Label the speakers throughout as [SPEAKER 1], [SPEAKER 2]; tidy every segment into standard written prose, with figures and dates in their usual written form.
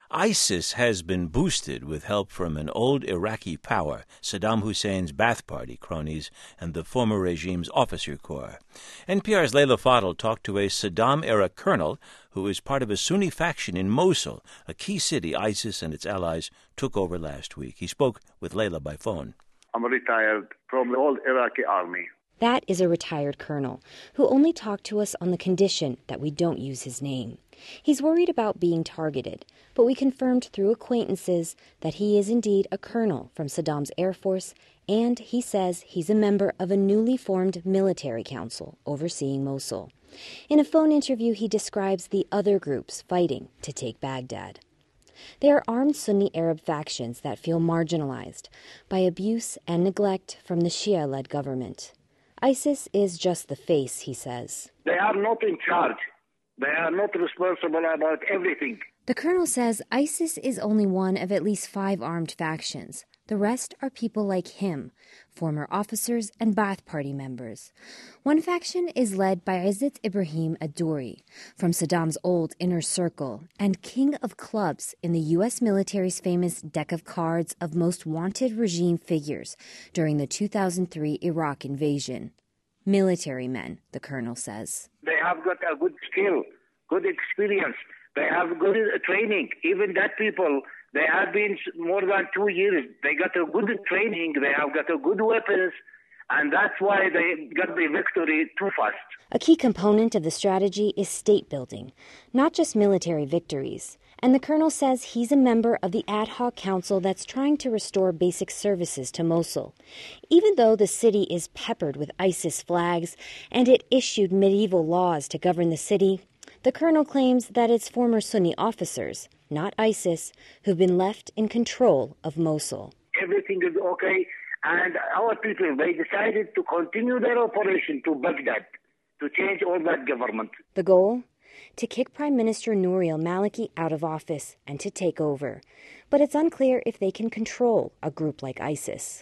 [SPEAKER 1] ISIS has been boosted with help from an old Iraqi power, Saddam Hussein's Ba'ath Party cronies, and the former regime's officer corps. NPR's Leila Fadel talked to a Saddam-era colonel who is part of a Sunni faction in Mosul, a key city ISIS and its allies took over last week. He spoke with Leila by phone.
[SPEAKER 2] I'm retired from the old Iraqi army.
[SPEAKER 3] That is a retired colonel who only talked to us on the condition that we don't use his name. He's worried about being targeted, but we confirmed through acquaintances that he is indeed a colonel from Saddam's Air Force, and he says he's a member of a newly formed military council overseeing Mosul. In a phone interview, he describes the other groups fighting to take Baghdad. They are armed Sunni Arab factions that feel marginalized by abuse and neglect from the Shia-led government. ISIS is just the face, he says.
[SPEAKER 2] They are not in charge. They are not responsible about everything.
[SPEAKER 3] The colonel says ISIS is only one of at least 5 armed factions. The rest are people like him, former officers and Ba'ath Party members. One faction is led by Izzat Ibrahim Adouri, from Saddam's old inner circle, and king of clubs in the U.S. military's famous deck of cards of most wanted regime figures during the 2003 Iraq invasion. Military men, the colonel says.
[SPEAKER 2] They have got a good skill, good experience. They have good training. Even that people, they have been more than 2 years. They got a good training. They have got a good weapons. And that's why they got the victory too fast.
[SPEAKER 3] A key component of the strategy is state building, not just military victories. And the colonel says he's a member of the ad hoc council that's trying to restore basic services to Mosul. Even though the city is peppered with ISIS flags and it issued medieval laws to govern the city, the colonel claims that it's former Sunni officers, not ISIS, who've been left in control of Mosul.
[SPEAKER 2] Everything is okay. And our people, they decided to continue their operation to Baghdad, to change all that government.
[SPEAKER 3] The goal? To kick Prime Minister Nouri al-Maliki out of office and to take over. But it's unclear if they can control a group like ISIS.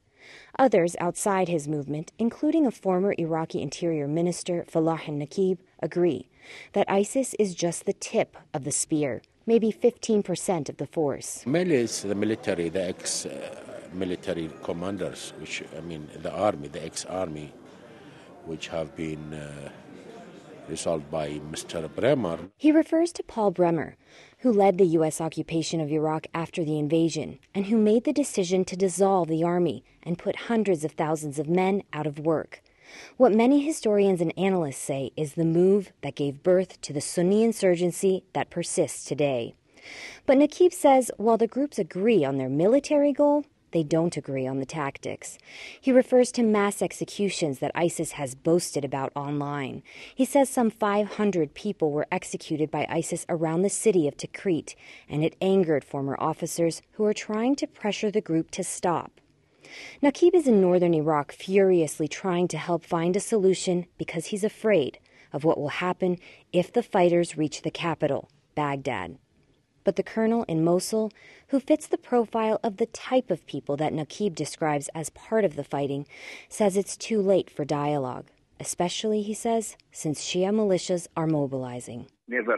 [SPEAKER 3] Others outside his movement, including a former Iraqi Interior Minister, Falah al-Nakib, agree that ISIS is just the tip of the spear, maybe 15% of the force.
[SPEAKER 4] Mainly it's the military, the military commanders, the army, the ex-army, which have been resolved by Mr. Bremer.
[SPEAKER 3] He refers to Paul Bremer, who led the U.S. occupation of Iraq after the invasion and who made the decision to dissolve the army and put hundreds of thousands of men out of work. What many historians and analysts say is the move that gave birth to the Sunni insurgency that persists today. But Nakib says while the groups agree on their military goal, they don't agree on the tactics. He refers to mass executions that ISIS has boasted about online. He says some 500 people were executed by ISIS around the city of Tikrit, and it angered former officers who are trying to pressure the group to stop. Nakib is in northern Iraq furiously trying to help find a solution because he's afraid of what will happen if the fighters reach the capital, Baghdad. But the colonel in Mosul, who fits the profile of the type of people that Nakib describes as part of the fighting, says it's too late for dialogue, especially, he says, since Shia militias are mobilizing.
[SPEAKER 2] Never.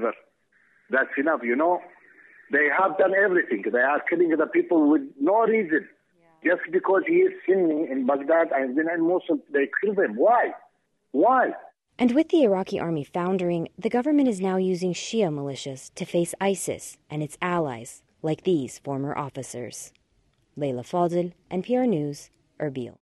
[SPEAKER 2] That's enough, They have done everything. They are killing the people with no reason. Just because he is Sunni in Baghdad and then in Mosul, they kill them. Why?
[SPEAKER 3] And with the Iraqi army foundering, the government is now using Shia militias to face ISIS and its allies, like these former officers. Leila Fadel, NPR News, Erbil.